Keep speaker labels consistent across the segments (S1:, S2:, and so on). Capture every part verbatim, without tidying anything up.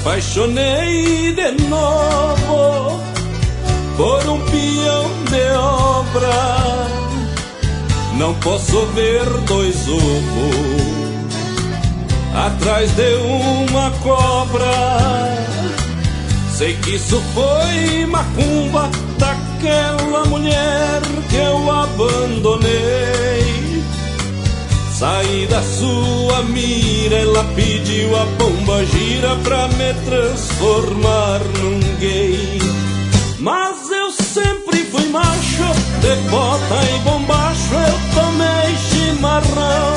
S1: apaixonei de novo por um peão de obra. Não posso ver dois ovos atrás de uma cobra. Sei que isso foi macumba daquela mulher que eu abandonei. Saí da sua mira, ela pediu a pomba gira pra me transformar num gay. Mas eu sempre fui macho, de bota e bombacho eu tomei chimarrão.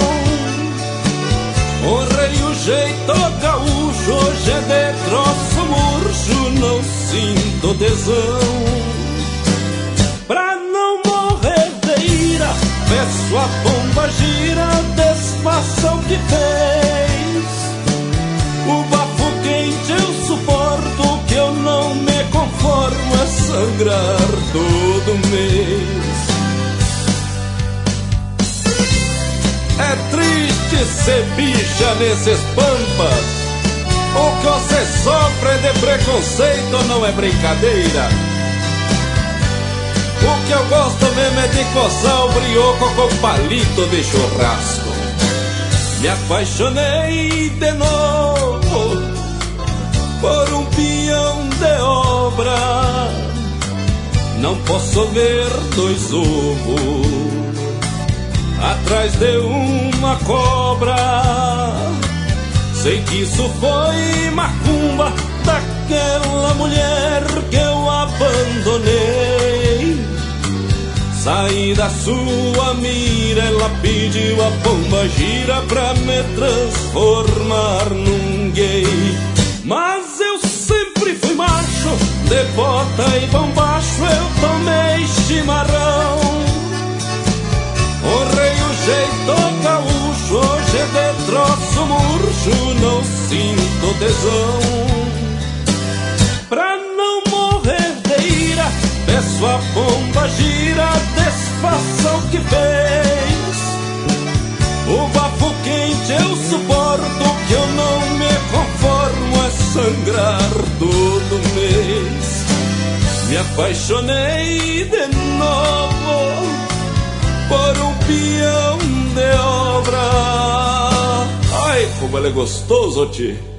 S1: Honrei o jeito gaúcho, hoje é de troço murcho, não sinto tesão. Pra não morrer de ira, peço a pomba gira, desfaça o que fez. O bafo quente eu suporto, que eu não me conformo a sangrar todo mês. É triste ser bicha nesses pampas. O que você sofre de preconceito não é brincadeira. O que eu gosto mesmo é de coçar o brioco com palito de churrasco. Me apaixonei de novo por um peão de obra. Não posso ver dois ovos atrás de uma cobra. Sei que isso foi macumba daquela mulher que eu abandonei. Saí da sua mira, ela pediu a pomba gira pra me transformar num gay. Mas eu sempre fui macho, de bota e bombacho eu tomei chimarrão. Honrei o jeito gaúcho, hoje de troço murcho, não sinto tesão. Pra não morrer de ira, peço a pomba gira, desfaça o que fez. O bafo quente eu suporto, que eu não me conformo a sangrar todo mês. Me apaixonei de novo por um peão de obra. Ai, como ele é gostoso, tio.